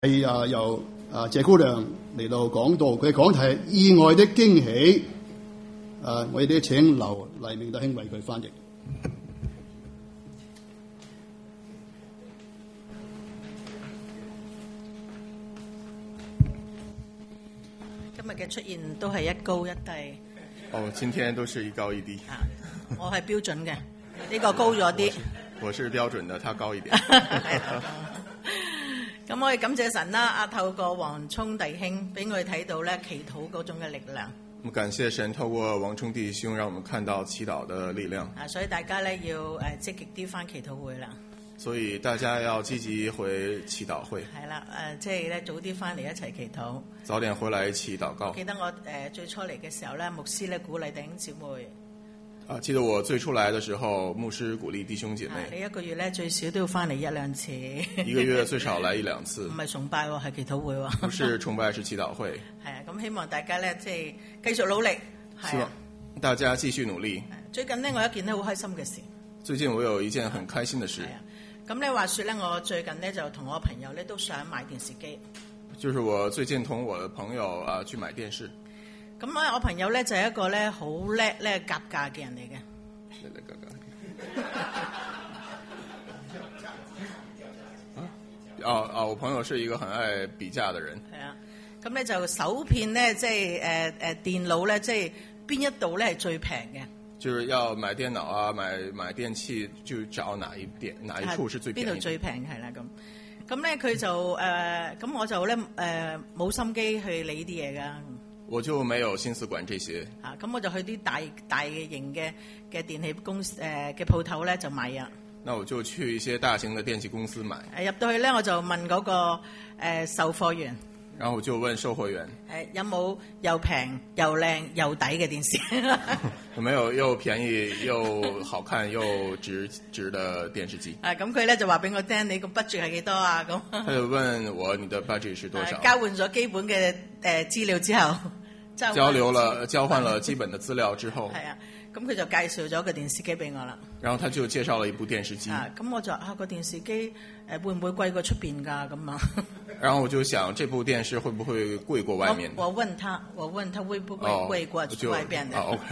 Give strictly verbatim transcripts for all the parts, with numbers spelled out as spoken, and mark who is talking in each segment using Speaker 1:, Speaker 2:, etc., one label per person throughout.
Speaker 1: 係啊，由啊謝姑娘嚟到講道，佢講題係意外的驚喜。啊，我哋都請劉黎明弟兄為佢翻譯。
Speaker 2: 今日嘅出現都係一高一低。
Speaker 3: 哦，今天都是一高一低。
Speaker 2: 啊，我係標準嘅，呢個高咗啲。
Speaker 3: 我是標準的，他高一點。
Speaker 2: 咁我哋感謝神啦，啊透過黃聰弟兄俾我哋睇到咧祈禱嗰種嘅力量。
Speaker 3: 咁感謝神透過黃聰弟兄，讓我們看到祈禱的力量。
Speaker 2: 啊，所以大家咧要誒積極啲返祈禱會啦。
Speaker 3: 所以大家要積極回祈禱會。
Speaker 2: 係啦，誒即係咧早啲返嚟一齊祈禱。
Speaker 3: 早點回來一起禱告。
Speaker 2: 記得我誒、呃、最初嚟嘅時候咧，牧師咧鼓勵弟兄姊妹。
Speaker 3: 啊，記得我最初來的時候，牧師鼓勵弟兄姐妹。
Speaker 2: 你一個月咧最少都要返嚟一兩次。
Speaker 3: 一個月最少來一兩次。
Speaker 2: 唔係崇拜喎，係祈禱會喎。
Speaker 3: 不是崇拜，是祈禱會。
Speaker 2: 係啊，咁希望大家咧即係繼續努力。
Speaker 3: 希望大家繼續努力。
Speaker 2: 最近呢，我有一件咧好開心嘅事。
Speaker 3: 最近我有一件很開心的事。
Speaker 2: 係啊，咁咧話說咧，我最近咧就同我朋友咧都想買電視機。就是
Speaker 3: 我最近同我的朋友啊去買電視。
Speaker 2: 咁咧，我朋友咧就係一個咧好叻咧夾價嘅人嚟嘅。
Speaker 3: 叻叻夾價。哦哦，我朋友是一個很愛比價的人。
Speaker 2: 係啊，咁咧就搜遍咧，即係誒誒電腦咧，即係邊一度咧係最平嘅。就是
Speaker 3: 要買電腦啊，買買電器，就找哪一點哪一處是最便宜。
Speaker 2: 邊度最平係啦咁。咁咧佢就誒，咁、呃、我就咧誒冇心機去理啲嘢㗎。
Speaker 3: 我就沒有心思管這些。
Speaker 2: 啊，咁我就去啲大大型嘅嘅電器公司誒嘅鋪頭咧就買啊。
Speaker 3: 那我就去一些大型的電器公司買。
Speaker 2: 誒入到去咧，我就問嗰、那個誒、呃、售貨員。
Speaker 3: 然後我就問售貨員。
Speaker 2: 誒有冇又平又靚又抵嘅電視？
Speaker 3: 有沒有又便宜又好看又值值的電視機？
Speaker 2: 啊，咁佢咧就話俾我聽，你個 budget 係幾多啊？咁。
Speaker 3: 他就問我你的 budget 是多少？
Speaker 2: 交換咗基本嘅誒資料之後。
Speaker 3: 交流了，交換了基本的資料之後，
Speaker 2: 係啊，咁佢就介紹咗個電視機俾我啦。
Speaker 3: 然後他就介紹了一部電視機。
Speaker 2: 啊，咁我就啊個電視機誒會唔會貴過出邊㗎咁啊？
Speaker 3: 然後我就想，這部電視會不會貴過外面？
Speaker 2: 我我問他，我問他會不會貴過外邊嘅？
Speaker 3: 哦，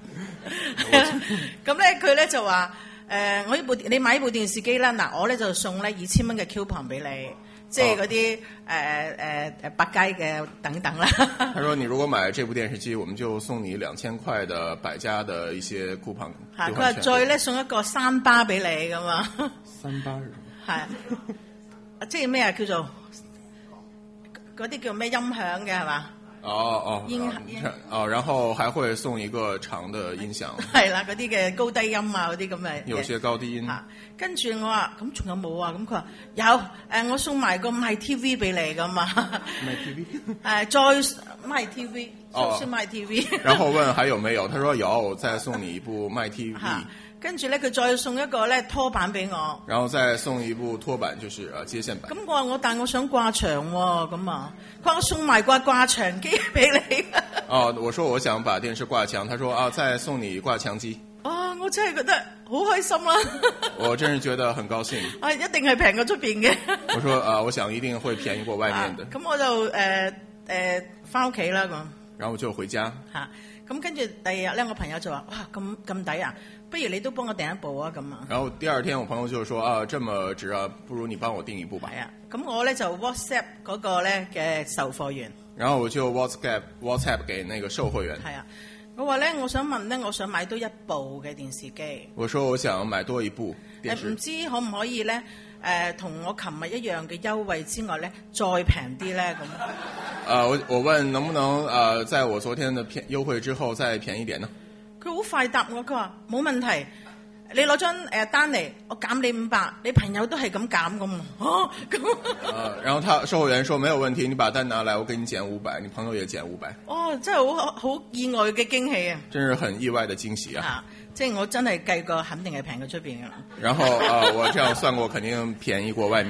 Speaker 2: 咁咧佢咧就話誒、呃，我呢部你買呢部電視機啦，嗱我咧就送咧二千蚊嘅 coupon 俾你。即係嗰啲誒誒誒百佳嘅等等啦。
Speaker 3: 他說：你如果買這部電視機，我們就送你兩千塊的百佳的一些 coupon。
Speaker 2: 佢話再咧送一個三巴俾你咁嘛。
Speaker 3: 三巴
Speaker 2: 係啊，即係咩啊？叫做嗰啲叫咩音響嘅係嘛？
Speaker 3: 哦哦，音音哦，然後還會送一個長的音響。
Speaker 2: 係啦，嗰啲嘅高低音啊，嗰啲咁嘅。
Speaker 3: 有些高低音。
Speaker 2: 嚇，跟住我話咁仲有冇啊？咁佢話有，誒、呃、我送埋個賣 T V 俾你噶嘛。
Speaker 3: 賣 T V？ 誒、
Speaker 2: 呃，再賣 T V，
Speaker 3: 哦，
Speaker 2: 先賣 T V。
Speaker 3: 然後問還有沒有？他說有，我再送你一部賣 T V。
Speaker 2: 跟住咧，佢再送一個咧拖板俾我，
Speaker 3: 然後再送一部拖板，就是誒接線板。
Speaker 2: 咁我話我，但我想掛牆喎，咁啊，佢話我送埋掛掛牆機俾你。
Speaker 3: 哦，我說我想把電視掛牆，他說啊，再送你掛牆機。
Speaker 2: 啊，我真係覺得好開心啦！
Speaker 3: 我真是覺得很高興。
Speaker 2: 啊，一定係平過出邊嘅。
Speaker 3: 我說啊，我想一定會便宜過外面的。
Speaker 2: 咁、啊、我就誒誒翻屋企啦咁。
Speaker 3: 然後我就回家。
Speaker 2: 嚇、啊，咁跟住第二日咧，我朋友就話：哇，咁咁抵啊！不如你都幫我訂一部啊咁啊！
Speaker 3: 然後第二天我朋友就說：啊，這麼值啊，不如你幫我訂一部吧。
Speaker 2: 係啊，咁我咧就 WhatsApp 嗰個咧嘅售貨員。
Speaker 3: 然後我就 WhatsApp WhatsApp 給那個售貨員。
Speaker 2: 係啊，我話咧，我想問咧，我想買多一部嘅電視機。
Speaker 3: 我說我想買多一部電視。
Speaker 2: 唔知可唔可以咧？誒、呃，同我琴日一樣嘅優惠之外咧，再平啲咧咁。
Speaker 3: 啊，我我問能不能啊、呃，在我昨天的便優惠之後再便宜點呢？
Speaker 2: 佢好快答我，佢話冇問題，你攞張誒單嚟，我減你五百，你朋友都係咁減咁。哦，咁。
Speaker 3: 啊，然後他售貨員說沒有問題，你把單拿來，我給你減五百，你朋友也減五百。
Speaker 2: 哦，真係好好意外嘅驚喜啊！
Speaker 3: 真是很意外的驚喜啊！
Speaker 2: 啊，即係我真係計過，肯定係平過出邊㗎啦。
Speaker 3: 然後啊、呃，我這樣算過，肯定便宜過外面的。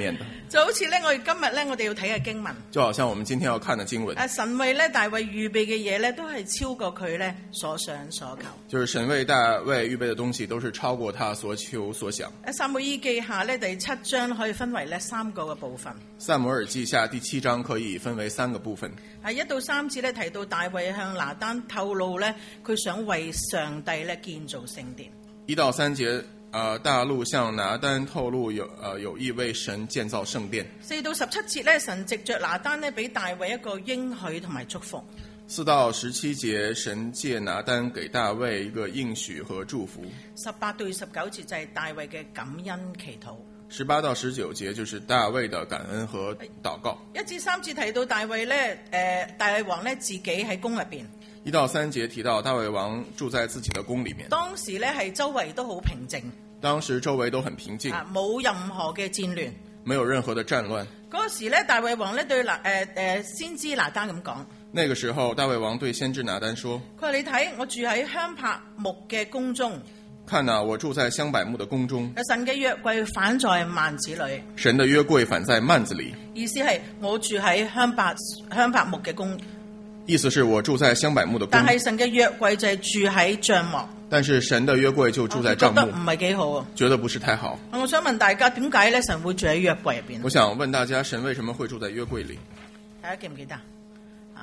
Speaker 2: 就好似咧，我哋今日咧，我哋要睇嘅經文，
Speaker 3: 就好像我們今天要看的經文，
Speaker 2: 啊，神為咧大衛預備嘅嘢咧，都係超過佢咧所想所求。
Speaker 3: 就是神為大衛預備的東西，都是超過他所求所想。
Speaker 2: 喺撒母耳記下咧第七章可以分為咧三個嘅部分。
Speaker 3: 撒母耳記下第七章可以分為三個部分。
Speaker 2: 係一到三節咧提到大衛向拿單透露咧，佢想為上帝咧建造聖殿。
Speaker 3: 一到三節。呃，大陸向拿單透露有呃有意為神建造聖殿。
Speaker 2: 四到十七節咧，神藉着拿單咧，俾大衛一個應許同埋祝福。
Speaker 3: 四到十七節，神借拿單給大衛一個應許和祝福。
Speaker 2: 十八到二十九節就係大衛嘅感恩祈禱。
Speaker 3: 十八到十九節就是大衛的感恩和禱告。
Speaker 2: 一至三節提到大衛咧，誒、呃，大衛王咧自己喺宮入邊。
Speaker 3: 一到三節提到大衛王住在自己的宮裏面。
Speaker 2: 當時咧係周圍都好平靜。
Speaker 3: 當時周圍都很平靜，
Speaker 2: 啊，冇任何嘅戰亂，
Speaker 3: 沒有任何的戰亂。
Speaker 2: 嗰時咧，大衛王咧對拿誒誒先知拿單咁講。
Speaker 3: 那個時候，大衛王對先知拿單說：
Speaker 2: 佢話你睇，我住喺香柏木嘅宮中。
Speaker 3: 看啊，我住在香柏木的宮中。
Speaker 2: 神嘅約櫃反在幔子裏。
Speaker 3: 神的約櫃反在幔子裏。
Speaker 2: 意思係我住喺香柏香柏木嘅宮。
Speaker 3: 意思是我住在香柏木的宮。
Speaker 2: 但係神嘅約櫃就係住喺帳幕。
Speaker 3: 但是神的約櫃就住在帳幕。
Speaker 2: 覺得唔係幾好啊。
Speaker 3: 覺得不是太好。
Speaker 2: 我想問大家，點解咧神會住喺約櫃入邊？
Speaker 3: 我想問大家，神為什麼會住在約櫃裏？
Speaker 2: 大家記唔記得啊？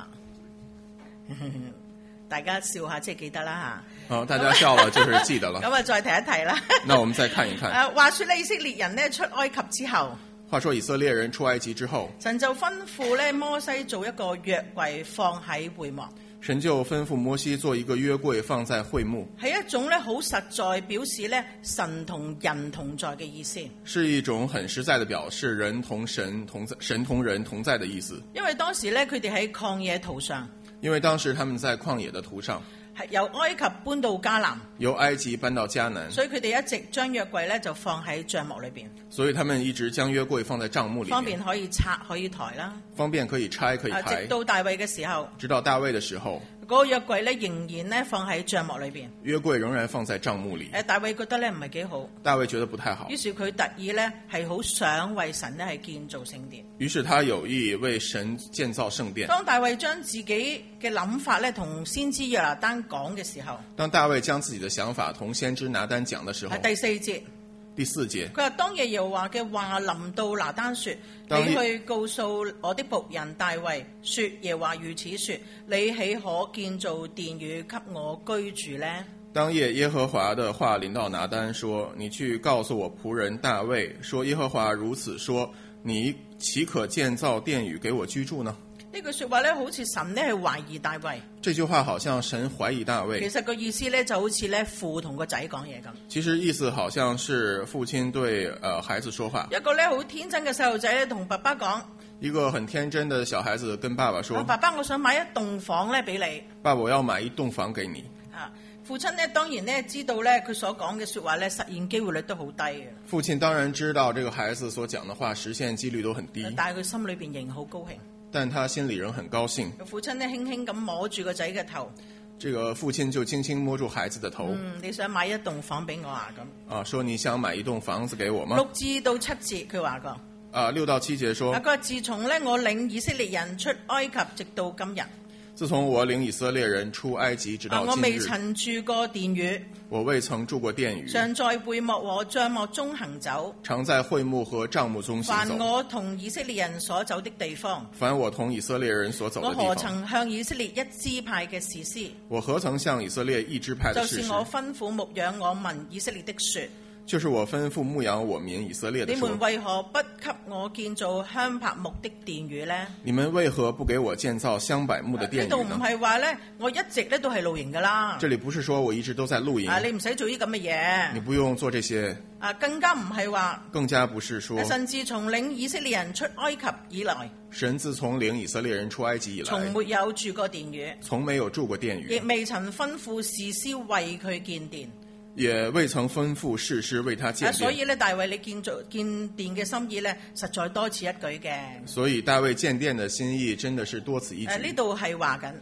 Speaker 2: 大家笑下即係記得啦吓。
Speaker 3: 好，大家笑了就是記得了。
Speaker 2: 咁啊，再提一提啦。
Speaker 3: 那我們再看一看。
Speaker 2: 誒，話說咧，以色列人咧出埃及之後。
Speaker 3: 話說以色列人出埃及之後，
Speaker 2: 神就吩咐咧摩西做一個約櫃放喺會幕。
Speaker 3: 神就吩咐摩西做一個約櫃放在會幕，
Speaker 2: 係一種咧好實在表示咧神同人同在嘅意思。
Speaker 3: 是一種很實在的表示人同神同在，神同人同在的意思。
Speaker 2: 因為當時咧佢哋喺曠野途上。
Speaker 3: 因為當時他們在曠野的途上。
Speaker 2: 係由埃及搬到迦南，
Speaker 3: 由埃及搬到迦南，
Speaker 2: 所以佢哋一直將約櫃咧就放喺帳幕裏邊。
Speaker 3: 所以他們一直將約櫃放在帳幕裏面，
Speaker 2: 方便可以拆可以抬啦。
Speaker 3: 方便可以拆可以抬。
Speaker 2: 直到大衛嘅時候，
Speaker 3: 直到大衛的時候，
Speaker 2: 嗰、那個約櫃咧仍然咧放喺帳幕裏邊。
Speaker 3: 約櫃仍然放在帳幕裏。
Speaker 2: 誒，大衛覺得咧唔係幾好。
Speaker 3: 大衛覺得不太好。
Speaker 2: 於是佢特意咧係好想為神咧係建造聖殿。
Speaker 3: 於是他有意為神建造聖殿。
Speaker 2: 當大衛將自己嘅諗法咧同先知約拿單講嘅時候，
Speaker 3: 當大衛將自己的想法同先知拿單講的時候，
Speaker 2: 第四節，
Speaker 3: 第四節，
Speaker 2: 佢話當夜耶和華嘅話臨到拿單說，你去告訴我的僕人大衛說，耶和華如此說，你豈可建造殿宇給我居住呢？
Speaker 3: 當夜耶和華的話臨到拿單說，你去告訴我僕人大衛說，耶和華如此說，你豈可建造殿宇給我居住呢？
Speaker 2: 呢句說話咧，好似神咧係懷疑大衛。
Speaker 3: 這句話好像神懷疑大衛。
Speaker 2: 其實個意思咧就好似咧父同個仔講嘢咁。
Speaker 3: 其實意思好像是父親對呃孩子說話。
Speaker 2: 一個咧好天真嘅細路仔咧同爸爸講。
Speaker 3: 一個很天真的小孩子跟爸爸說：
Speaker 2: 爸爸，我想買一棟房咧俾你。
Speaker 3: 爸爸，我要買一棟房給你。
Speaker 2: 啊，父親咧當然咧知道咧佢所講嘅說話咧實現機會率都好低嘅。
Speaker 3: 父親當然知道這個孩子所講的話實現幾率都很低。
Speaker 2: 但係佢心裏邊仍然好高興。
Speaker 3: 但他心裏仍很高興。
Speaker 2: 父親咧輕輕咁摸住個仔嘅頭，
Speaker 3: 這個父親就輕輕摸住孩子的頭。
Speaker 2: 嗯，你想買一棟房俾我啊？咁
Speaker 3: 啊，說你想買一棟房子給我嗎？
Speaker 2: 六至到七節佢話過。
Speaker 3: 啊，六到七節說。
Speaker 2: 佢話自從咧我領以色列人出埃及，直到今日。
Speaker 3: 自從我領以色列人出埃及直到今日，
Speaker 2: 我未曾住過殿宇，
Speaker 3: 我未曾住過殿宇，
Speaker 2: 常在會幕和帳幕中行走，
Speaker 3: 常在會幕和帳幕中行走。
Speaker 2: 凡我同以色列人所走的地方，
Speaker 3: 凡我同以色列人所走的地方，
Speaker 2: 我何曾向以色列一支派嘅士師？
Speaker 3: 我何曾向以色列一支派的士師？
Speaker 2: 就是我吩咐牧養我民以色列的說。
Speaker 3: 就是我吩咐牧養我民以色列的說。
Speaker 2: 你們為何不給我建造香柏木的殿宇呢？
Speaker 3: 你們為何不給我建造香柏木的殿宇呢？
Speaker 2: 呢度唔係話咧，我一直咧都係露營噶啦。
Speaker 3: 這裡不是說我一直都在露營。
Speaker 2: 啊，你唔使做啲咁嘅嘢。
Speaker 3: 你不用做這些。
Speaker 2: 啊，更加唔係話。
Speaker 3: 更加不是說。
Speaker 2: 神自從領以色列人出埃及以來。
Speaker 3: 神自從領以色列人出埃及以來。
Speaker 2: 從沒有住過殿宇。從
Speaker 3: 沒有住過殿宇。
Speaker 2: 亦未曾吩咐士師為佢建殿。
Speaker 3: 也未曾吩咐士師為他建殿。
Speaker 2: 所以咧，大衛你建造建殿嘅心意咧，實在多此一舉嘅。
Speaker 3: 所以大衛建殿嘅心意真的是多此一舉。
Speaker 2: 誒，呢度係話緊。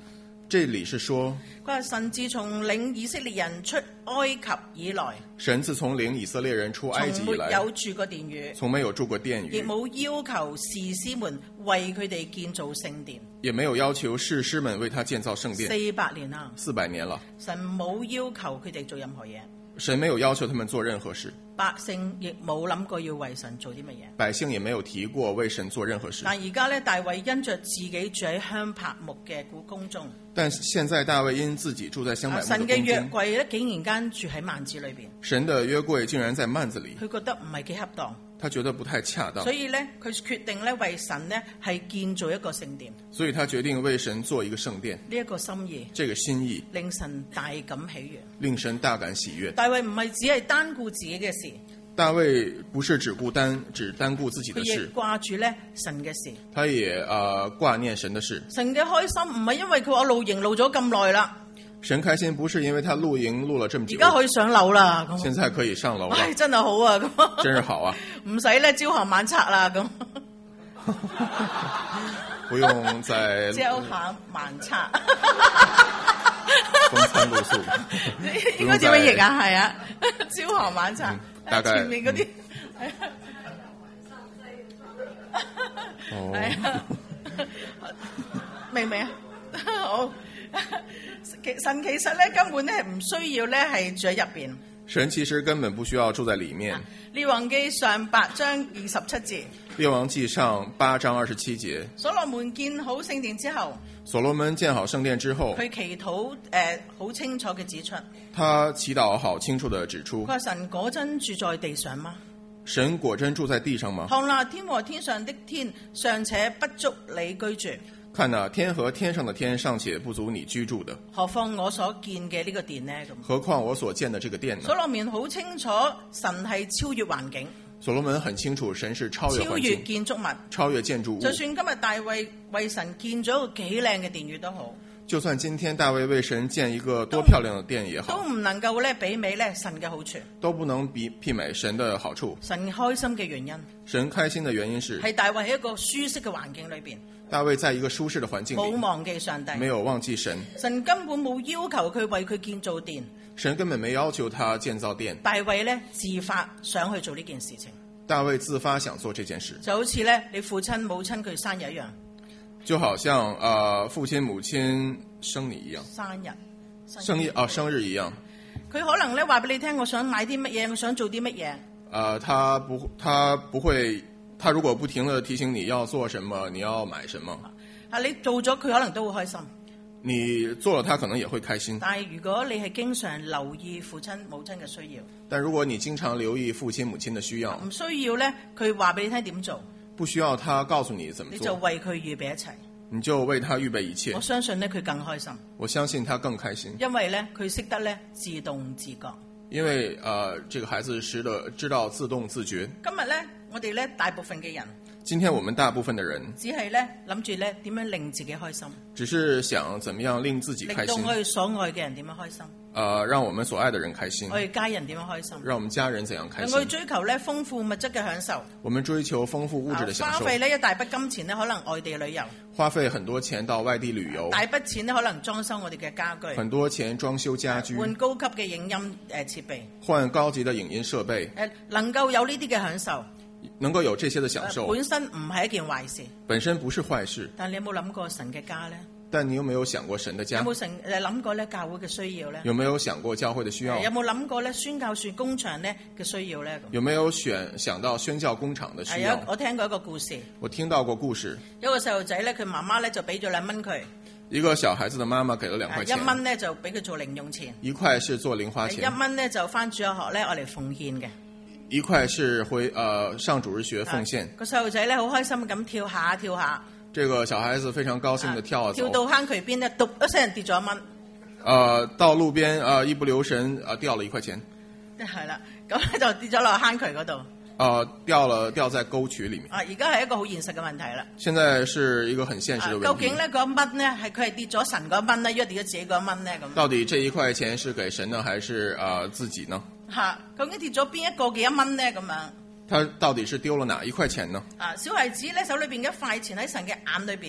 Speaker 3: 這裡是說，
Speaker 2: 佢話神自從領以色列人出埃及以來，
Speaker 3: 神自從領以色列人出埃及以來，
Speaker 2: 從沒有住過殿宇，
Speaker 3: 從沒有住過殿宇，
Speaker 2: 亦冇要求士師們為佢哋建造聖殿，
Speaker 3: 也沒有要求士師們為他建造聖殿。
Speaker 2: 四百年啦，
Speaker 3: 四百年了，
Speaker 2: 神冇要求佢哋做任何嘢，
Speaker 3: 神沒有要求他們做任何事，
Speaker 2: 百姓亦冇諗過要為神做啲乜嘢，
Speaker 3: 百姓也沒有提過為神做任何事。
Speaker 2: 但而家咧，大衛因着自己住喺香柏木嘅故宮中，
Speaker 3: 但現在大衛因自己住在香柏木的
Speaker 2: 神嘅約
Speaker 3: 宮中，
Speaker 2: 櫃咧竟然間住喺幔子裏邊，
Speaker 3: 神的約櫃竟然在幔子裡，
Speaker 2: 佢覺得唔係幾恰當。
Speaker 3: 他覺得不太恰當，
Speaker 2: 所以咧，佢決定咧為神咧係建造一個聖殿。
Speaker 3: 所以他決定為神做一個聖殿。
Speaker 2: 呢一個心意，
Speaker 3: 這個心意
Speaker 2: 令神大感喜悅。
Speaker 3: 令神大感喜悅。
Speaker 2: 大衛唔係只係單顧自己嘅事，
Speaker 3: 大衛不是只顧單只單顧自己的
Speaker 2: 佢亦
Speaker 3: 事，
Speaker 2: 掛住咧神嘅事。
Speaker 3: 他也呃掛念神的事。
Speaker 2: 神嘅開心唔係因為佢話露營露咗咁耐啦，
Speaker 3: 神開心不是因為他露營露了這麼久，
Speaker 2: 而家可以上樓啦。咁
Speaker 3: 現在可以上樓了，
Speaker 2: 唉，真係好啊！咁
Speaker 3: 真是好啊，
Speaker 2: 唔使咧朝行晚拆啦。咁
Speaker 3: 不用再
Speaker 2: 朝行晚拆，
Speaker 3: 風餐露宿，
Speaker 2: 應該點樣譯啊？係啊，朝行晚拆，
Speaker 3: 嗯大概
Speaker 2: 前面嗰啲
Speaker 3: 哦，
Speaker 2: 係啊，明唔明啊？好。神其實咧根本咧唔需要咧係住喺入邊。
Speaker 3: 神其實根本不需要住在裡面。
Speaker 2: 列王記上八章二十七節。
Speaker 3: 列王記上八章二十七節。
Speaker 2: 所羅門建好聖殿之後，
Speaker 3: 所羅門建好聖殿之後，
Speaker 2: 佢祈禱誒好清楚嘅指出，
Speaker 3: 他祈禱好清楚地指出，
Speaker 2: 佢話神果真住在地上嗎？
Speaker 3: 神果真住在地上嗎？
Speaker 2: 看哪，天和天上的天尚且不足你居住。
Speaker 3: 看哪，天和天上的天尚且不足你居住的，
Speaker 2: 何況我所建嘅呢個殿呢？咁
Speaker 3: 何況我所建的這個殿呢？
Speaker 2: 所羅門好清楚，神係超越環境，
Speaker 3: 所羅門很清楚，神是超越環
Speaker 2: 超越
Speaker 3: 境、
Speaker 2: 建築物，
Speaker 3: 超越建築物。
Speaker 2: 就算今日大衛為神建咗一個幾靚嘅殿宇都好，
Speaker 3: 就算今天大衛為神建一個多漂亮的殿也好，
Speaker 2: 都唔能夠咧媲美咧神嘅好處，
Speaker 3: 都不能比媲美神的好處。
Speaker 2: 神開心嘅原因
Speaker 3: 神開心的原因是，
Speaker 2: 係大衛喺一個舒適嘅環境裏邊，
Speaker 3: 大衛在一個舒適的環境
Speaker 2: 冇
Speaker 3: 裏，
Speaker 2: 忘記上帝，
Speaker 3: 沒有忘記神。
Speaker 2: 神根本冇要求佢為佢建造殿，
Speaker 3: 神根本沒要求他建造殿。
Speaker 2: 大衛咧自發想去做呢件事情，
Speaker 3: 大衛自發想做這件事，
Speaker 2: 就好似咧你父親母親佢生日一樣，
Speaker 3: 就好像呃父親母親生你一樣，
Speaker 2: 生日
Speaker 3: 生日啊生日一樣。
Speaker 2: 佢可能咧話俾你聽，我想買啲乜嘢，我想做啲乜嘢。
Speaker 3: 呃，他不，他不會，他如果不停地提醒你要做什麼，你要買什麼，
Speaker 2: 啊，你做咗佢可能都會開心。
Speaker 3: 你做了，他可能也會開心。
Speaker 2: 但係如果你係經常留意父親母親嘅需要，
Speaker 3: 但如果你經常留意父親母親的需要，
Speaker 2: 唔需要咧佢話俾你聽點做，
Speaker 3: 不需要他告訴你怎麼
Speaker 2: 你就
Speaker 3: 做，
Speaker 2: 為佢預備一切。
Speaker 3: 你就為他預備一切
Speaker 2: 我。相信咧佢更開心，
Speaker 3: 我相信他更開心，
Speaker 2: 因為咧佢識得咧自動自覺。
Speaker 3: 因為呃，這個孩子識得知道自動自覺。
Speaker 2: 今日咧，我哋咧大部分嘅人，
Speaker 3: 今天我們大部分的人
Speaker 2: 只係咧諗住咧點樣令自己開心，
Speaker 3: 只是想怎麼樣令自己開心，
Speaker 2: 令到我哋所愛嘅人點樣開心，
Speaker 3: 呃，讓我們所愛的人開心，
Speaker 2: 我哋家人點樣開心，
Speaker 3: 讓我們家人怎樣開心。
Speaker 2: 我哋追求咧豐富物質嘅享受，
Speaker 3: 我們追求豐富物質的享受，
Speaker 2: 花費呢一大筆金錢咧，可能外地旅遊，
Speaker 3: 花費很多錢到外地旅遊，
Speaker 2: 大筆錢咧可能裝修我哋嘅家具，
Speaker 3: 很多錢裝修家居，
Speaker 2: 換高級嘅影音誒設備，
Speaker 3: 換高級的影音設備，
Speaker 2: 誒能夠有呢啲嘅享受，
Speaker 3: 能夠有這些的享受，
Speaker 2: 本身唔係一件壞事，
Speaker 3: 本身不是壞事。
Speaker 2: 但你有冇諗過神嘅家咧？
Speaker 3: 但你有沒有想過神的家？
Speaker 2: 有冇成誒諗過咧教會嘅需要咧？
Speaker 3: 有沒有想過教會的需要？
Speaker 2: 有冇諗過咧宣教士工場咧嘅需要咧？
Speaker 3: 有沒有選想到宣教工廠的需要？
Speaker 2: 我聽過一個故事，
Speaker 3: 我聽到過故事。
Speaker 2: 有個細路仔咧，佢媽媽咧就俾咗兩蚊佢。
Speaker 3: 一個小孩子的媽媽給了兩塊錢。
Speaker 2: 一蚊咧就俾佢做零用錢。
Speaker 3: 一塊是做零花錢。
Speaker 2: 一蚊咧就翻主日學咧，我嚟奉獻嘅。
Speaker 3: 一塊是回呃上主日學奉獻。
Speaker 2: 個細路仔咧好開心咁跳下跳下。
Speaker 3: 這個小孩子非常高興地跳啊走。
Speaker 2: 跳到坑渠邊咧，篤一聲跌咗一蚊。
Speaker 3: 呃，到路邊呃一不留神呃掉了一塊錢。
Speaker 2: 係啦，咁咧就跌咗落坑渠嗰度。
Speaker 3: 呃，掉了掉在溝渠裡面。
Speaker 2: 啊，而家係一個好現實嘅問題啦。
Speaker 3: 現在是一個很現實的問題。
Speaker 2: 究竟咧嗰蚊咧係佢係跌咗神嗰蚊咧，抑或跌咗自己嗰蚊咧咁？
Speaker 3: 到底這一塊錢是給神呢，還是呃自己呢？
Speaker 2: 嚇，究竟跌咗邊一個嘅一蚊咧咁樣？
Speaker 3: 他到底是丟了哪一塊錢呢？
Speaker 2: 啊，小孩子咧手裏邊嘅一塊錢喺神嘅眼裏邊。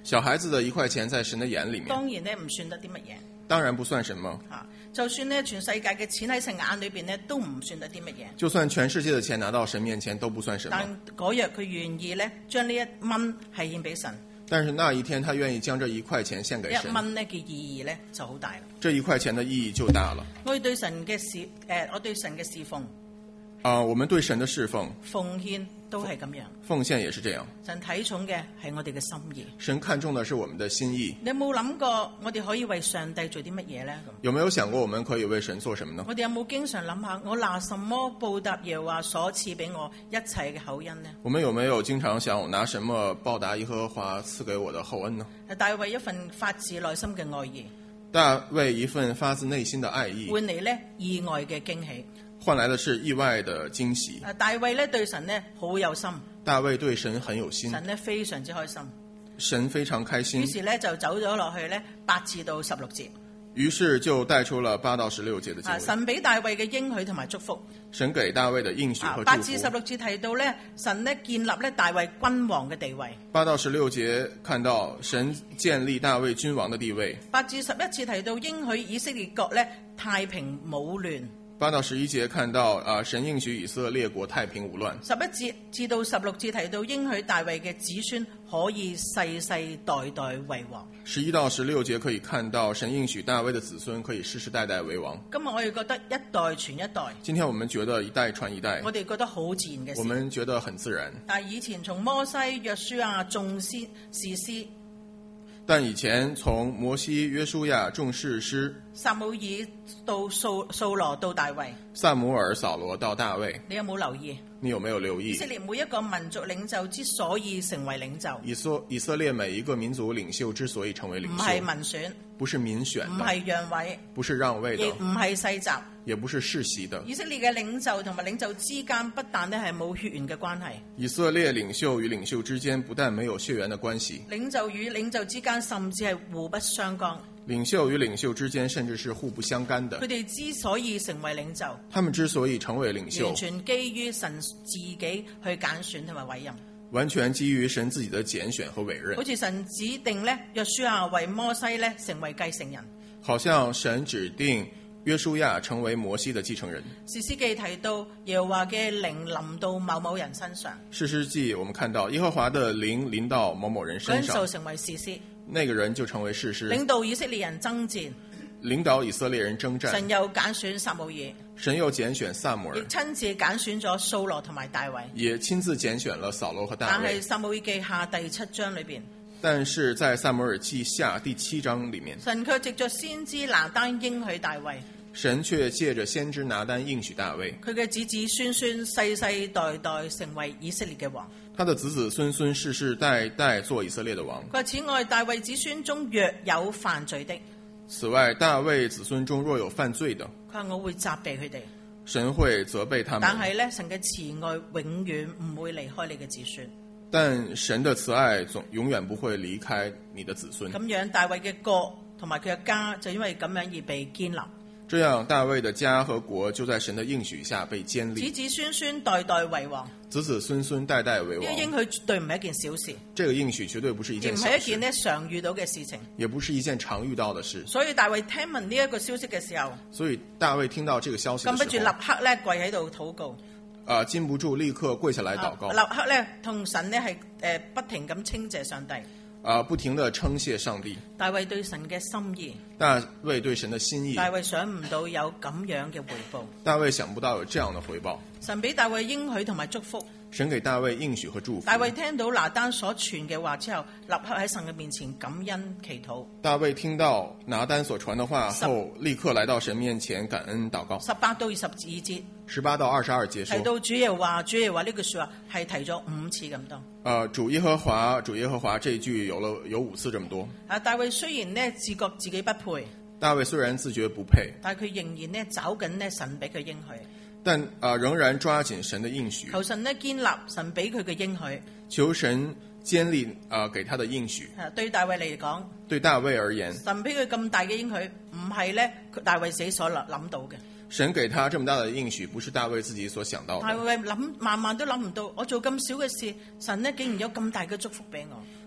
Speaker 3: 小孩子的一塊錢在神的眼裏面，
Speaker 2: 當然咧唔算得啲乜嘢。
Speaker 3: 當然不算什麼。
Speaker 2: 嚇，就算咧全世界嘅錢喺神眼裏邊咧，都唔算得啲乜嘢。
Speaker 3: 就算全世界的錢拿到神面前都不算什麼。
Speaker 2: 但嗰日佢願意咧將呢一蚊係獻俾神。
Speaker 3: 但是那一天他願意將這一塊錢獻給神。
Speaker 2: 一蚊咧嘅意義咧就好大啦。
Speaker 3: 這一塊錢的意義就大了。
Speaker 2: 我哋對神嘅侍誒，我對神嘅侍奉。
Speaker 3: 啊、呃，我們對神的侍奉、
Speaker 2: 奉獻都係咁樣，
Speaker 3: 奉獻也是這樣。
Speaker 2: 神睇重嘅係我哋嘅心意，
Speaker 3: 神看重的是我們的心意。
Speaker 2: 你有冇諗過我哋可以為上帝做啲乜嘢呢？
Speaker 3: 有沒有想過我們可以為神做什麼呢？
Speaker 2: 我哋有冇經常諗下，我拿什麼報答耶和華所賜俾我一切嘅厚恩呢？
Speaker 3: 我們有沒有經常想，我拿什麼報答耶和華賜給我的厚恩呢？
Speaker 2: 大衛一份發自內心嘅愛意，
Speaker 3: 大衛一份發自內心的愛意，
Speaker 2: 換嚟呢意外嘅驚喜。
Speaker 3: 換來的是意外的驚喜。
Speaker 2: 大衛咧對神咧好有心，
Speaker 3: 大衛對神很有心，
Speaker 2: 神咧非常之開心，
Speaker 3: 神非常開心。
Speaker 2: 於是咧就走咗落去咧八至到十六節，
Speaker 3: 於是就帶出了八到十六節的經文。
Speaker 2: 神俾大衛嘅應許同埋祝福，
Speaker 3: 神給大衛的應許和祝福。
Speaker 2: 八至十六節提到咧，神咧建立咧大衛君王嘅地位。
Speaker 3: 八到十六節看到神建立大衛君王的地位。
Speaker 2: 八至十一節提到應許以色列國咧太平無亂。
Speaker 3: 八到十一節看到啊，神應許以色列國太平無亂。
Speaker 2: 十一節至到十六節提到應許大衛嘅子孫可以世世代代為王。
Speaker 3: 十一到十六節可以看到神應許大衛的子孫可以世世代代為王。
Speaker 2: 今日我哋覺得一代傳一代。
Speaker 3: 今天我們覺得一代傳一代。
Speaker 2: 我哋覺得好自然嘅事。
Speaker 3: 我們覺得很自然。
Speaker 2: 但係以前從摩西、約書亞、眾先士師。
Speaker 3: 但以前從摩西、約書亞、眾士師，
Speaker 2: 撒母耳到掃掃羅到大衛，
Speaker 3: 撒母耳、掃羅到大衛，
Speaker 2: 你有冇留意？
Speaker 3: 你有沒有留意？
Speaker 2: 以色列每一個民族領袖之所以成為領袖，
Speaker 3: 以色以色列每一個民族領袖之所以成為領袖，
Speaker 2: 唔係民選，
Speaker 3: 不是民選，
Speaker 2: 唔係讓位，
Speaker 3: 不是讓位的，
Speaker 2: 亦唔係世襲，
Speaker 3: 也不是世襲的。
Speaker 2: 以色列嘅領袖同埋領袖之間不但咧係冇血緣嘅關係，
Speaker 3: 以色列領袖與領袖之間不但沒有血緣的關係，
Speaker 2: 領袖與領袖之間甚至係互不相干。
Speaker 3: 領袖與領袖之間甚至是互不相干的。
Speaker 2: 佢哋之所以成為領袖，
Speaker 3: 他們之所以成為領袖，
Speaker 2: 完全基於神自己去揀選同埋委任，
Speaker 3: 完全基於神自己的揀選和委任。
Speaker 2: 好似神指定咧約書亞為摩西咧成為繼承人，
Speaker 3: 好像神指定約書亞成為摩西的繼承人。
Speaker 2: 士師記提到耶和華嘅靈臨到某某人身上，
Speaker 3: 士師記我們看到耶和華的靈臨到某某人身上，
Speaker 2: 就成為士師，
Speaker 3: 那個人就成為士師，
Speaker 2: 領導以色列人爭戰，
Speaker 3: 領導以色列人征戰。
Speaker 2: 神又揀選撒母耳，
Speaker 3: 神又揀選撒母耳，
Speaker 2: 亦親自揀選咗掃羅同埋大衛，
Speaker 3: 也親自揀選了掃羅和大衛。
Speaker 2: 但係撒母耳記下第七章裏邊，
Speaker 3: 但是在撒母耳記下第七章裏面，
Speaker 2: 神卻藉着先知拿單應許大衛，
Speaker 3: 神卻借着先知拿單應許大衛，
Speaker 2: 佢嘅子子孫孫世世代代成為以色列嘅王。
Speaker 3: 他的子子孫孫世世代代做以色列的王。
Speaker 2: 佢話此外，大衛子孫中若有犯罪的，
Speaker 3: 此外大衛子孫中若有犯罪的，
Speaker 2: 佢話我會責備佢哋，
Speaker 3: 神會責備他們。
Speaker 2: 但係咧，神嘅慈愛永遠唔會離開你嘅子孫。
Speaker 3: 但神的慈愛總永遠不會離開你的子孫。
Speaker 2: 咁樣大衛嘅國同埋佢嘅家就因為咁樣而被建立。
Speaker 3: 這樣大衛的家和國就在神的應許下被建立，
Speaker 2: 子子孫孫代代為王，
Speaker 3: 子子孫孫代代為王。
Speaker 2: 呢個應許絕對唔係一件小事，
Speaker 3: 這個應許絕對不是一
Speaker 2: 亦
Speaker 3: 件小事，
Speaker 2: 唔係一件咧常遇到嘅事情，
Speaker 3: 也不是一件常遇到的事。
Speaker 2: 所以大衛聽聞呢一個消息嘅時候，
Speaker 3: 所以大衛聽到這個消息的時候，
Speaker 2: 禁不住立刻咧跪喺度禱告，
Speaker 3: 啊、呃，禁不住立刻跪下來禱告，
Speaker 2: 啊、立刻咧同神咧係誒不停咁稱謝上帝。
Speaker 3: 啊、呃，不停地稱謝上帝。
Speaker 2: 大衛對神嘅心意，
Speaker 3: 大衛對神的心意。
Speaker 2: 大衛想唔到有咁樣嘅回報。
Speaker 3: 大衛想不到有這樣的回報。
Speaker 2: 神俾大衛應許同埋祝福。
Speaker 3: 神給大衛應許和祝福。
Speaker 2: 大衛聽到拿單所傳嘅話之後，立刻喺神嘅面前感恩祈禱。
Speaker 3: 大衛聽到拿單所傳的話後，立刻來到神面前感恩禱告。
Speaker 2: 十八到二十二節。
Speaker 3: 十八到二十二節說。
Speaker 2: 提到主耶和華，主耶和華呢句說話係提咗五次咁多。
Speaker 3: 呃，主耶和華，主耶和華這一句有了有五次這麼多。
Speaker 2: 啊，大衛雖然呢自覺自己不配。
Speaker 3: 大衛雖然自覺不配，
Speaker 2: 但係佢仍然呢找緊呢神俾佢應許。
Speaker 3: 但啊、呃，仍然抓緊神的應許。
Speaker 2: 求神呢堅立神俾佢嘅應許。
Speaker 3: 求神堅立啊、呃，給他的應許。
Speaker 2: 啊，對大衛嚟講，對
Speaker 3: 大衛而言，
Speaker 2: 神俾佢咁大嘅應許，唔係咧大衛自己所諗諗到嘅。
Speaker 3: 神給他這麼大的應許，不是大衛自己所想到的。
Speaker 2: 大衛諗萬萬都諗唔到，我做咁少嘅事，神呢竟然有咁大嘅祝福俾我。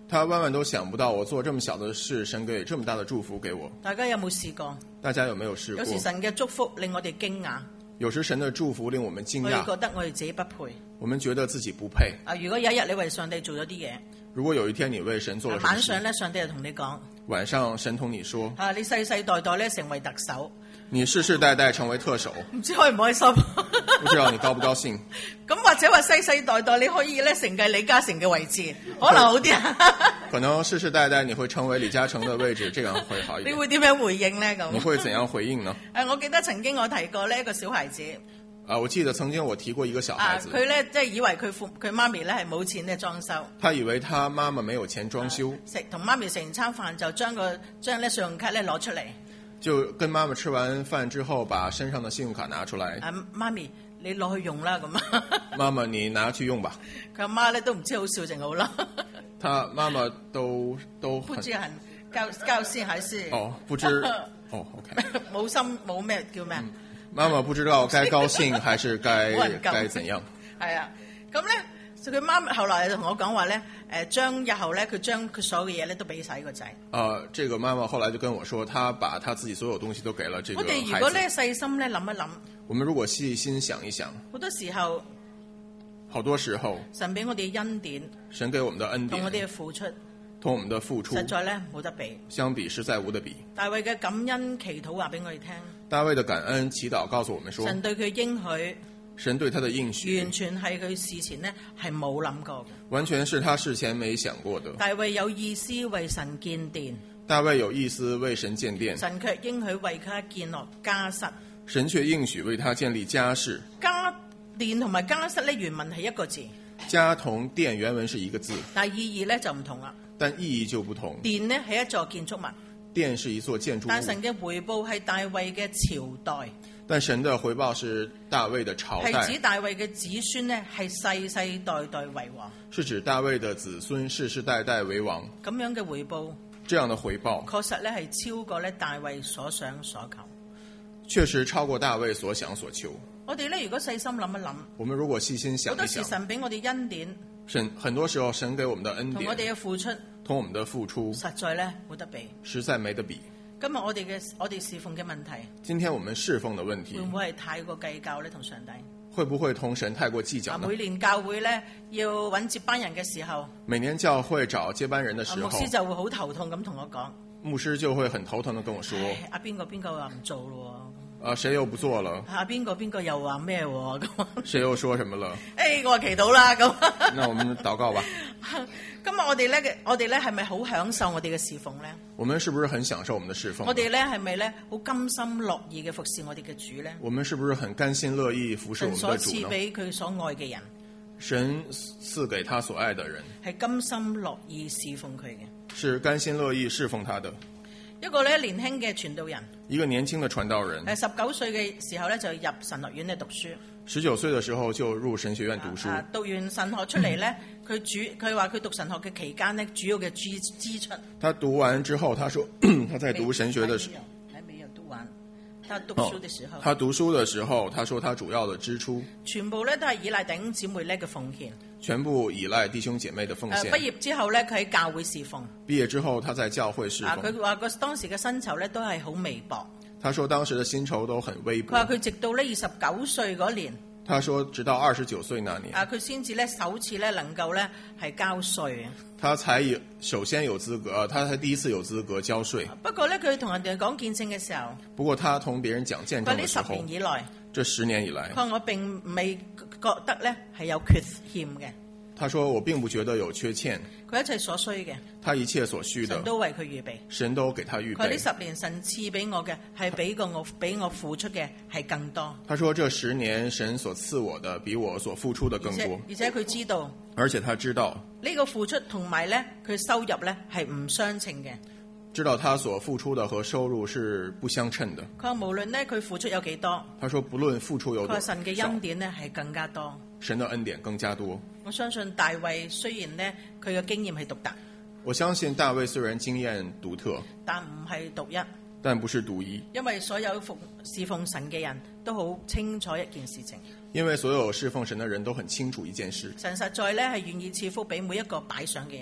Speaker 3: 他萬萬都想不到我做這麼小的事，神給這麼大的祝福給我。
Speaker 2: 大家有冇試過？
Speaker 3: 大家有沒有試過？
Speaker 2: 有時神嘅祝福令我哋驚訝，
Speaker 3: 有時神的祝福令我們驚
Speaker 2: 我哋
Speaker 3: 訝，
Speaker 2: 覺得我哋自己不配。
Speaker 3: 我們覺得自己不配。
Speaker 2: 啊，如果有一日你為上帝做咗啲嘢，
Speaker 3: 如果有一天你為神做了什麼事，
Speaker 2: 晚上咧上帝就同你講，
Speaker 3: 晚上神同你說，
Speaker 2: 啊，你世世代代咧成為特首，
Speaker 3: 你世世代代成為特首，
Speaker 2: 唔知開唔開心？
Speaker 3: 不知道你高不高興？
Speaker 2: 咁或者話世世代代你可以咧承繼李嘉誠嘅位置，可能好啲啊。
Speaker 3: 可能世世代代你會成為李嘉誠的位置，這樣會好一點。
Speaker 2: 你會點樣回應咧？咁
Speaker 3: 你會怎樣回應呢？
Speaker 2: 誒，我記得曾經我提過呢一個小孩子，
Speaker 3: 啊，我記得曾經我提過一個小孩子，
Speaker 2: 佢咧即係以為佢父佢媽咪咧係冇錢咧裝修，
Speaker 3: 他以為他媽媽沒有錢裝修，
Speaker 2: 食同媽咪食完餐飯就將個將咧信用卡咧攞出嚟，
Speaker 3: 就跟媽媽吃完飯之後，把身上的信用卡拿出來。
Speaker 2: 啊，媽咪你攞去用啦咁啊！
Speaker 3: 媽媽你拿去用吧。
Speaker 2: 佢阿媽咧都唔知好笑定好啦。
Speaker 3: 他媽媽都都很
Speaker 2: 不知係高高興還是
Speaker 3: 哦，不知哦 ，OK，
Speaker 2: 冇心冇咩叫咩？
Speaker 3: 媽媽不知道該高興還是該
Speaker 2: 冇人救
Speaker 3: 該怎樣。
Speaker 2: 係啊，咁咧佢媽咪後來就同我講話咧，誒將日後咧佢將佢所有嘅嘢咧都俾晒個仔。
Speaker 3: 啊，這個媽媽後來就跟我說，她把她自己所有東西都給了這個孩子。
Speaker 2: 我哋如果咧細心咧諗一諗，
Speaker 3: 我們如果細心想一想，
Speaker 2: 好多時候
Speaker 3: 好多時候
Speaker 2: 神俾我哋恩典，
Speaker 3: 神給我們的恩典
Speaker 2: 同我哋嘅付出，
Speaker 3: 同我們的付出，
Speaker 2: 實在咧冇得比。
Speaker 3: 相比實在無得比。
Speaker 2: 大衛嘅感恩祈禱話俾我哋聽，
Speaker 3: 大衛的感恩祈禱告訴我們說，
Speaker 2: 神對佢應許，
Speaker 3: 神對他的應許
Speaker 2: 完全係佢事前呢係冇諗過嘅。
Speaker 3: 完全是他事前沒想過的。
Speaker 2: 大衛有意思為神建殿，
Speaker 3: 大衛有意思為神建殿，
Speaker 2: 神卻應許為佢建立家室。
Speaker 3: 神卻應許為他建立家室。
Speaker 2: 家殿同埋家室咧原文係一個字，
Speaker 3: 家同殿原文是一個字，
Speaker 2: 但係意義咧就唔同啦。
Speaker 3: 但意義就不同。
Speaker 2: 殿呢係一座建築物，
Speaker 3: 殿是一座建築物，
Speaker 2: 但神嘅回報係大衛嘅朝代，
Speaker 3: 但神的回報是大衛的朝代，
Speaker 2: 係指大衛嘅子孫呢係世世代代為王，
Speaker 3: 是指大衛的子孫世世代代為王。
Speaker 2: 咁樣嘅回報，
Speaker 3: 這樣的回報
Speaker 2: 確實咧係超過咧大衛所想所求，
Speaker 3: 確實超過大衛所想所求。
Speaker 2: 我哋咧如果細心諗一諗，
Speaker 3: 我們如果細心想
Speaker 2: 好多時
Speaker 3: 一想，
Speaker 2: 神俾我哋恩典，
Speaker 3: 神很多時候神給我們的恩
Speaker 2: 同我哋
Speaker 3: 典，
Speaker 2: 嘅付出，
Speaker 3: 同我們的付出，
Speaker 2: 實在咧冇得比。
Speaker 3: 實在沒得比。
Speaker 2: 今日我哋嘅我哋侍奉嘅問題，
Speaker 3: 今天我們侍奉的問題
Speaker 2: 會唔會係太過計較咧？同上帝
Speaker 3: 會不會同神太過計較
Speaker 2: 啊，
Speaker 3: 呢？
Speaker 2: 每年教會咧要揾接班人嘅時候，
Speaker 3: 每年教會找接班人的
Speaker 2: 啊牧
Speaker 3: 時候，
Speaker 2: 師就會好頭痛咁同我講，
Speaker 3: 牧師就會很頭疼的跟我說，
Speaker 2: 唉阿邊個邊個話唔做咯
Speaker 3: 啊，誰又不做了？
Speaker 2: 喎，阿邊個邊個又話咩喎咁。
Speaker 3: 誰又說什麼了？
Speaker 2: 誒，我話祈禱啦咁。
Speaker 3: 那我們禱告吧。
Speaker 2: 今日我哋咧嘅，我哋咧係咪好享受我哋嘅侍奉咧？
Speaker 3: 我們是不是很享受我們的侍奉？
Speaker 2: 我哋咧係咪咧好甘心樂意嘅服侍我哋嘅主咧？
Speaker 3: 我們是不是很甘心樂意服侍我
Speaker 2: 神所
Speaker 3: 們的主呢？
Speaker 2: 賜俾佢所愛嘅人，
Speaker 3: 神賜給他所愛的人，
Speaker 2: 係甘心樂意侍奉佢嘅。
Speaker 3: 是甘心樂意侍奉他的。
Speaker 2: 一個咧年輕嘅傳道人，
Speaker 3: 一個年輕的傳道人，
Speaker 2: 誒十九歲嘅時候咧就入神學院咧讀書。
Speaker 3: 十九歲的時候就入神學院讀書。
Speaker 2: 啊、讀完神學出嚟咧，佢主佢話佢讀神學嘅期間咧，主要嘅支支出。
Speaker 3: 他讀完之後，他說他在讀神學的時候，
Speaker 2: 還沒有讀完。他讀書的時候，
Speaker 3: 哦，他讀書的時候，他說他主要的支出
Speaker 2: 全部咧都係依賴弟兄姊妹咧嘅奉獻。
Speaker 3: 全部依賴弟兄姐妹的奉獻。
Speaker 2: 誒，畢業之後咧，佢喺教會侍奉。
Speaker 3: 畢業之後，他在教會侍
Speaker 2: 啊，
Speaker 3: 奉。
Speaker 2: 佢話個當時嘅薪酬咧都係好微薄。
Speaker 3: 他說當時的薪酬都很微薄。
Speaker 2: 佢話佢直到咧二十九歲嗰年。
Speaker 3: 他說直到二十九歲那年。
Speaker 2: 啊，佢先至咧首次咧能夠咧係交稅啊。
Speaker 3: 他才有首先有資格，他才第一次有資格交稅。
Speaker 2: 不過咧，佢同人哋講見證嘅時候，
Speaker 3: 不過他同別人講見證嘅時候，
Speaker 2: 呢十年以來，
Speaker 3: 這十年以來，
Speaker 2: 佢話我並未覺得咧係有缺欠嘅。
Speaker 3: 他說我並不覺得有缺欠。
Speaker 2: 佢一切所需嘅，
Speaker 3: 他一切所需的，
Speaker 2: 神都為佢預備，
Speaker 3: 神都給他預備。
Speaker 2: 佢呢十年神賜俾我嘅係比過我俾我付出嘅係更多。
Speaker 3: 他說這十年神所賜我的比我所付出的更多。
Speaker 2: 而且佢知道，
Speaker 3: 而且他知道
Speaker 2: 呢個付出同埋咧佢收入咧係唔相稱嘅。
Speaker 3: 知道他所付出的和收入是不相稱的。
Speaker 2: 佢話無論咧佢付出有幾多，
Speaker 3: 他說不論付出有多少，
Speaker 2: 佢話神嘅恩典咧係更加多。
Speaker 3: 神的恩典更加多。
Speaker 2: 我相信大衛雖然咧佢嘅經驗係獨特，
Speaker 3: 我相信大衛雖然經驗獨特，
Speaker 2: 但唔係獨一，
Speaker 3: 但不是獨一。
Speaker 2: 因為所有服侍奉神嘅人都好清楚一件事情。
Speaker 3: 因為所有侍奉神的人都很清楚一件事。
Speaker 2: 神實在咧係願意賜福俾每一個擺上嘅人。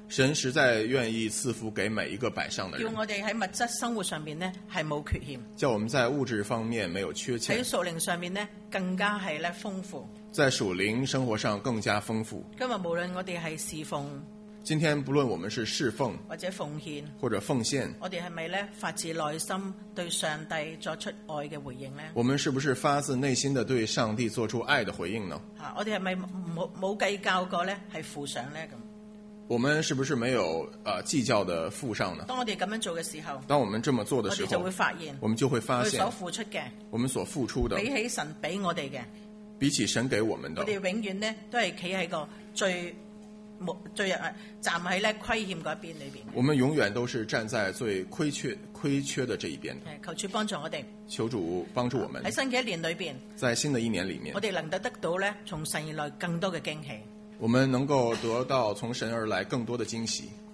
Speaker 3: 神實在願意賜福給每一個擺上的人，
Speaker 2: 叫我哋喺物質生活上面呢係冇缺欠，
Speaker 3: 叫我們在物質方面沒有缺欠，
Speaker 2: 喺屬靈上面呢更加係咧豐富，
Speaker 3: 在屬靈生活上更加豐富。
Speaker 2: 今日無論我哋係侍奉，
Speaker 3: 今天不論我們是侍奉
Speaker 2: 或者奉獻，
Speaker 3: 或者奉獻，
Speaker 2: 我哋係咪咧發自內心對上帝作出愛嘅回應呢？
Speaker 3: 我們是不是發自內心的對上帝做出愛的回應呢？
Speaker 2: 嚇，我哋係咪冇冇計較過咧係付上呢？咁？
Speaker 3: 我們是不是沒有呃計較的付上呢？
Speaker 2: 當我哋咁樣做嘅時候，
Speaker 3: 當我們這麼做的時候，
Speaker 2: 我哋就會發現，
Speaker 3: 我們就會發現
Speaker 2: 佢所付出嘅，
Speaker 3: 我們所付出的，
Speaker 2: 比起神俾我哋嘅，
Speaker 3: 比起神給我們的，
Speaker 2: 我哋永遠呢都係企喺個最冇最誒站喺咧虧欠嗰一邊裏邊。
Speaker 3: 我們永遠都是站在最虧缺虧缺的這一邊。
Speaker 2: 求主幫助我哋，
Speaker 3: 求主幫助我們。
Speaker 2: 喺新嘅一年裏邊，
Speaker 3: 在新的一年裏面，
Speaker 2: 我哋能夠得到咧從神而來更多嘅驚喜。
Speaker 3: 我們能夠得到從神而來更多的驚喜。